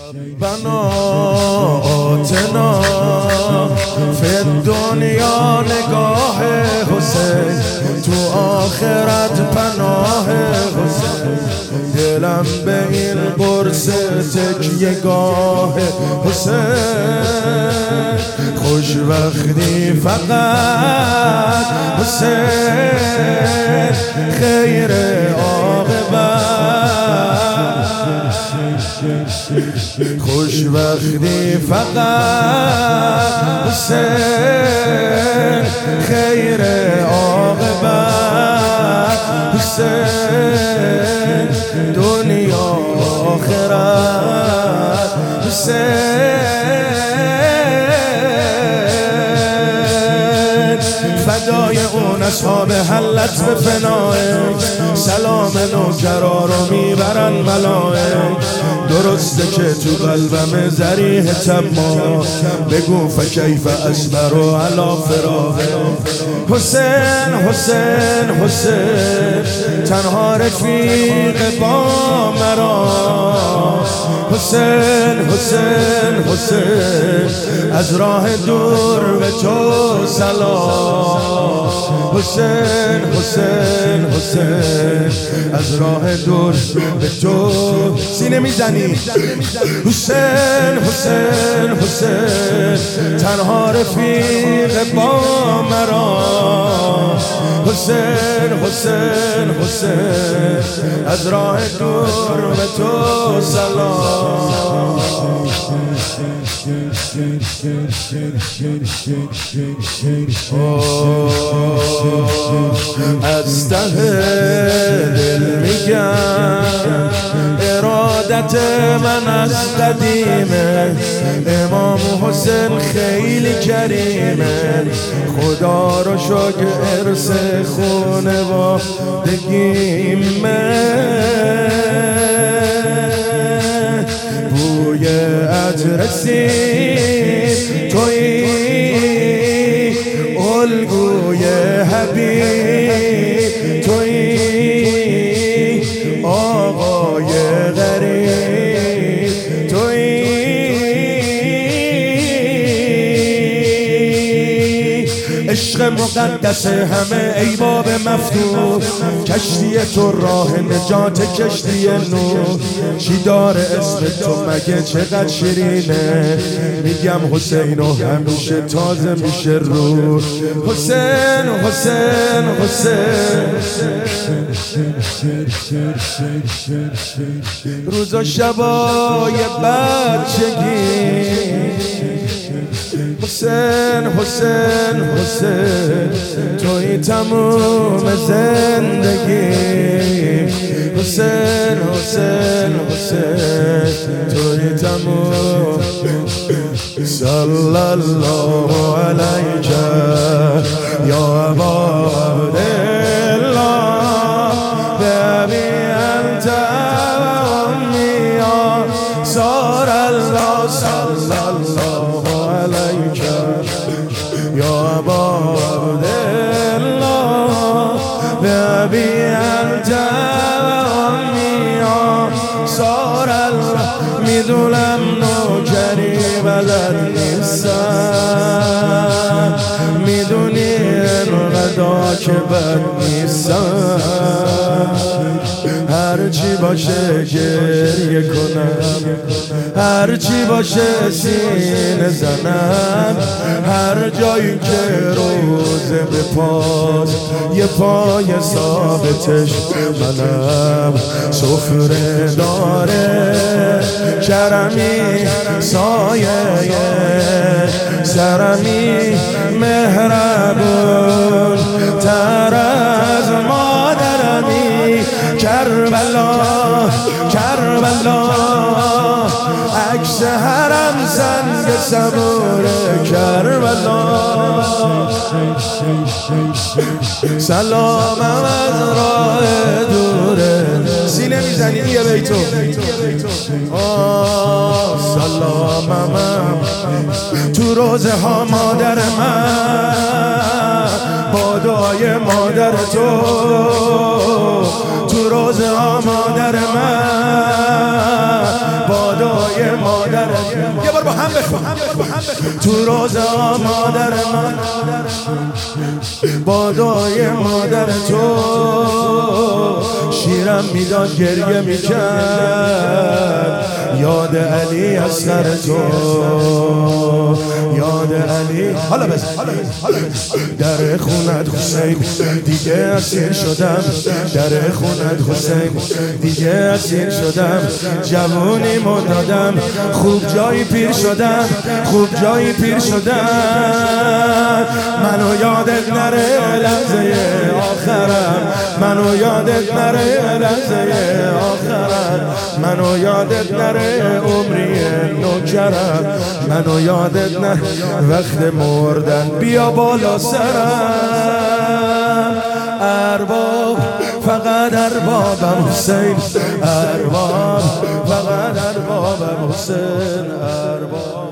بنا آتنا فی الدنیا نگاه حسین، تو آخرت پناه حسین. دلم به این قرص تکیه گاه حسین، خوش وقتی فقط حسین، خیر عاقبت. خوش وقتی فقط حسین، خیر عاقبت. حسین دنیا آخرت. حسین فدای اون اصحاب حلت به فنایک، سلام نوکرا رو میبرن ملائک. درسته که تو قلبم ذریح تما، بگو فکیف اصبر و علا فراق. حسین حسین حسین تنها رفیق با مرا. حسین حسین حسین از راه دور به تو سلام. حسین حسین حسین از راه دور به تو سینه میزنی. حسین حسین حسین تنها رفیق با مرا. حسین حسین حسین از راه دور به تو سلام. از ته دل میگم ارادت من از قدیمه، امام حسین خیلی کریمه. خدا رو شکر ارث خانوادگیمه. بوی عطر سیب تویی، الگوی حبیب تویی، آقای غریب تویی. عشق مقدس همه ای باب مفتوح، کشتی تو راه نجات کشتی نور. چی داره اسم تو مگه چقدر شیرینه، میگم حسین و همیشه تازه میشه رو. حسین حسین حسین روز و شبای بچگی. حسین حسین حسین توی تموم زندگی. حسین حسین حسین توی تموم. صلی الله علیک یا ابا عبدالله، ببی انت امی یا سار الله. صلی الله علیک یا ابا عبدالله، ببی انت امی یا سار الله. میدونم نوکری بلد نیستم، میدونی انقدر که بد نیستم. هرچی باشه گریه کنم، هرچی باشه سینه زنم. هر جایی که روزه به پاس یه پای ثابتش منم. سفره داره کرمی سایه سرمی، مهربون تر از مادرمی. کربلا کربلا عکس حرم سنگ صبور کربلا. سلامم از راه دوره. سینه میزنی یه بیتو. سلامم تو روزه ها مادر من، با دعای مادر تو. تو روزه ها مادر من، با دعای مادر یه بار با هم بخون تو روزه مادر من با دعای مادر تو شیرم میداد گریه میکرد یاد علی اصغر تو یاد علی حالا بزن در خونت حسین دیگه اسیر شدم در خونت حسین دیگه اسیر شدم جوونی دادم خوب جایی پیر شدم خوب جایی پیر شدم منو یادت نره لحظه آخرم منو یادت نره لحظه آخرم منو یادت نره عمری نوکرم منو یادت نه وقت مردن بیا بالا سرم ارباب فقط اربابم حسین ارباب فقط اربابم حسین ارباب